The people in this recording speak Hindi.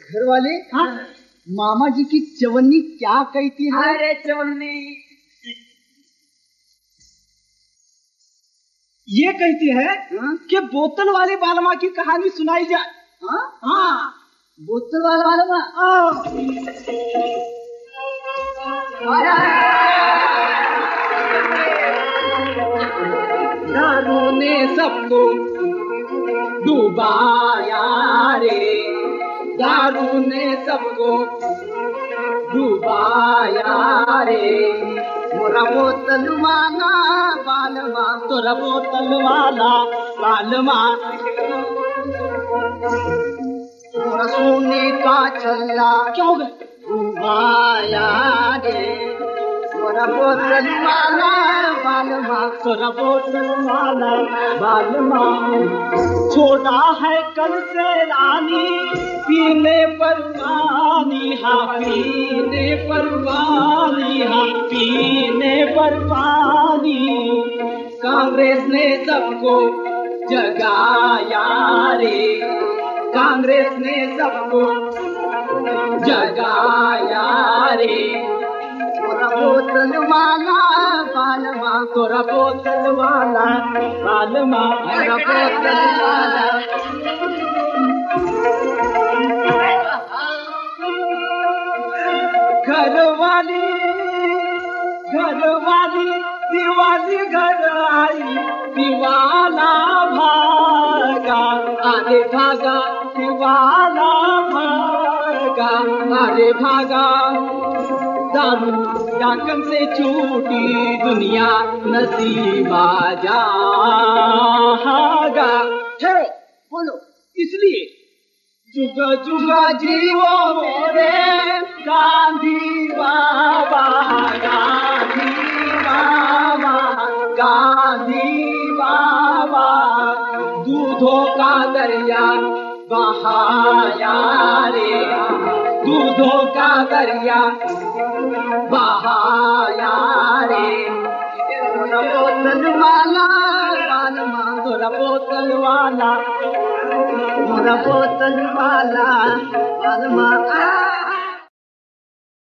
घर वाले, हाँ? मामा जी की चवन्नी क्या कहती है? अरे चवन्नी ये कहती है कि बोतल वाले बालमा की कहानी सुनाई जाए। हाँ हाँ, बोतल वाला बालमा। दारू ने सबको डुबाया रे, दारू ने सबको डुबाया रे, मोरा बोतल वाला बालमा, तोरा बोतल वाला बालमा, तोरा सोने का छल्ला क्यों डुबाया रे, तोरा बोतल वाला बालमा, तोरा बोतल वाला बालमा, छोड़ा है कल से रानी पीने पर पानी, हाँ पीने पर पानी, हाँ पीने पर पानी, कांग्रेस ने सबको जगाया रे, कांग्रेस ने सबको जगाया रे, तोरा बोतल वाला बालमा, तोरा बोतल वाला बालमा, तोरा बोतल वाला। घरवाली दिवाली घर आई, दीवाना भागा, अरे भागा दीवाना भागा, अरे भागा, दारू डाकन से छूटी दुनिया नसीबा जागा। ठहरो, बोलो। इसलिए जुगा जुगा जीवो मोरे गांधी बाबा, गांधी बाबा, गांधी बाबा, दूधों का दरिया बहाया रे, दूधों का दरिया बहाया रे, तोरा बोतल वाला बालमा, तोरा बोतल वाला, तोरा बोतल वाला बालमा।